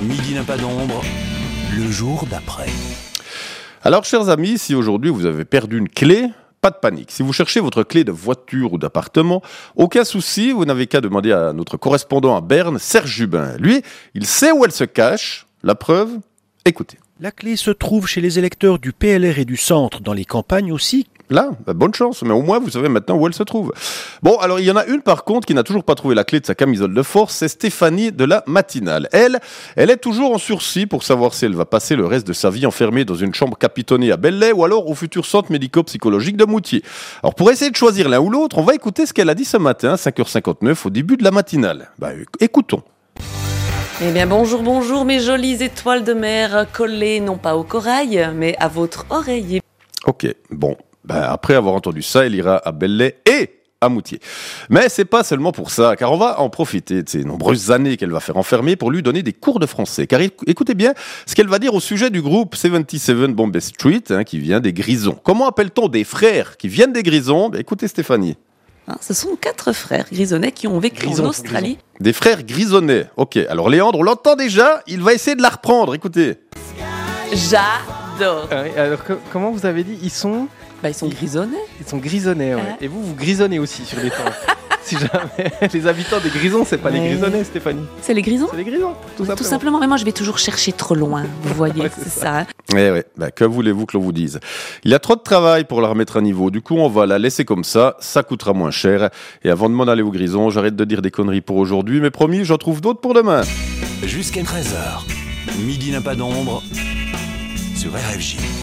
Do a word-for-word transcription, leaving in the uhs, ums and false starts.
Midi n'a pas d'ombre, le jour d'après. Alors, chers amis, si aujourd'hui vous avez perdu une clé, pas de panique. Si vous cherchez votre clé de voiture ou d'appartement, aucun souci, vous n'avez qu'à demander à notre correspondant à Berne, Serge Jubin. Lui, il sait où elle se cache. La preuve, écoutez. La clé se trouve chez les électeurs du P L R et du centre, dans les campagnes aussi. Là, bah, bonne chance, mais au moins vous savez maintenant où elle se trouve. Bon, alors il y en a une par contre qui n'a toujours pas trouvé la clé de sa camisole de force, c'est Stéphanie de la matinale. Elle, elle est toujours en sursis pour savoir si elle va passer le reste de sa vie enfermée dans une chambre capitonnée à Belley ou alors au futur centre médico-psychologique de Moutier. Alors pour essayer de choisir l'un ou l'autre, on va écouter ce qu'elle a dit ce matin à cinq heures cinquante-neuf au début de la matinale. Bah, écoutons. Eh bien bonjour, bonjour mes jolies étoiles de mer collées non pas au corail, mais à votre oreiller. Ok, bon. Ben, après avoir entendu ça, elle ira à Belley et à Moutier. Mais c'est pas seulement pour ça, car on va en profiter de ces nombreuses années qu'elle va faire enfermer pour lui donner des cours de français. Car écoutez bien ce qu'elle va dire au sujet du groupe soixante-dix-sept Bombay Street, hein, qui vient des Grisons. Comment appelle-t-on des frères qui viennent des Grisons? Ben, écoutez Stéphanie. Hein, ce sont quatre frères grisonnais qui ont vécu Grison, en Australie. Grison. Des frères grisonnais. Ok, alors Léandre, on l'entend déjà, il va essayer de la reprendre, écoutez. J'adore. Ah oui, alors que- comment vous avez dit, ils sont Bah ils sont grisonnais. Ils sont grisonnais, ouais. Ouais. Et vous, vous grisonnez aussi sur les temps. Si jamais les habitants des Grisons, c'est pas Ouais. les Grisonnais, Stéphanie. C'est les grisons? C'est les Grisons, tout simplement. Tout simplement, mais moi je vais toujours chercher trop loin, vous voyez, Ouais, c'est c'est ça. Eh ouais, bah, que voulez-vous que l'on vous dise? Il y a trop de travail pour la remettre à niveau. Du coup, on va la laisser comme ça. Ça coûtera moins cher. Et avant de m'en aller au Grison, j'arrête de dire des conneries pour aujourd'hui. Mais promis, j'en trouve d'autres pour demain. Jusqu'à treize heures, Midi n'a pas d'ombre sur R F J.